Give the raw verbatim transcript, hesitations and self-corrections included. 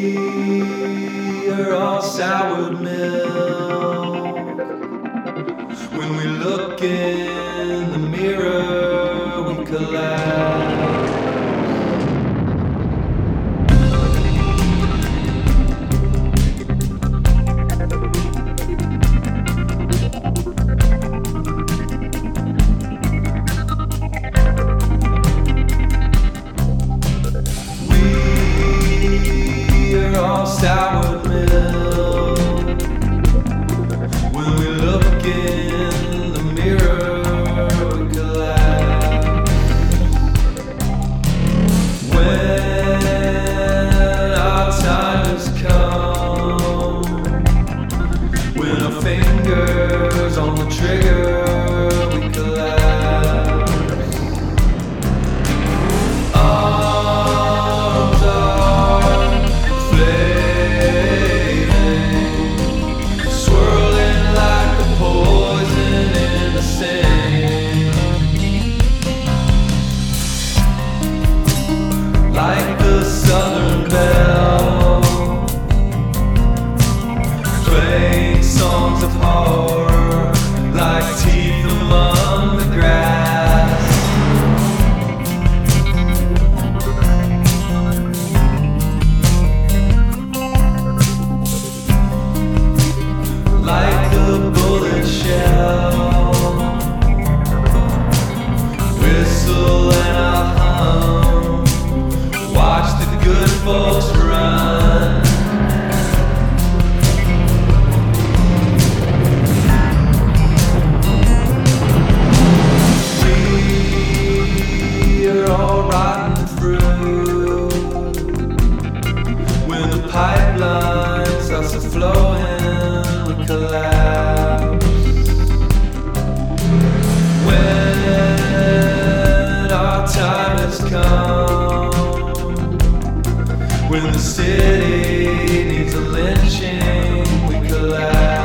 are all soured milk. When we look in the mirror, we collapse. Sour milk. When we look in the mirror, we collapse. When our time has come, when our fingers on the trigger, we collapse. Arms are like the southern belle, playing songs of horror, like teeth among the grass. Like a bullet shell, whistle and a hum. Watch the good folks run. We are all rotten through. When the pipeline starts to flow and we collapse. When our time has come, when the city needs a lynching, we collapse.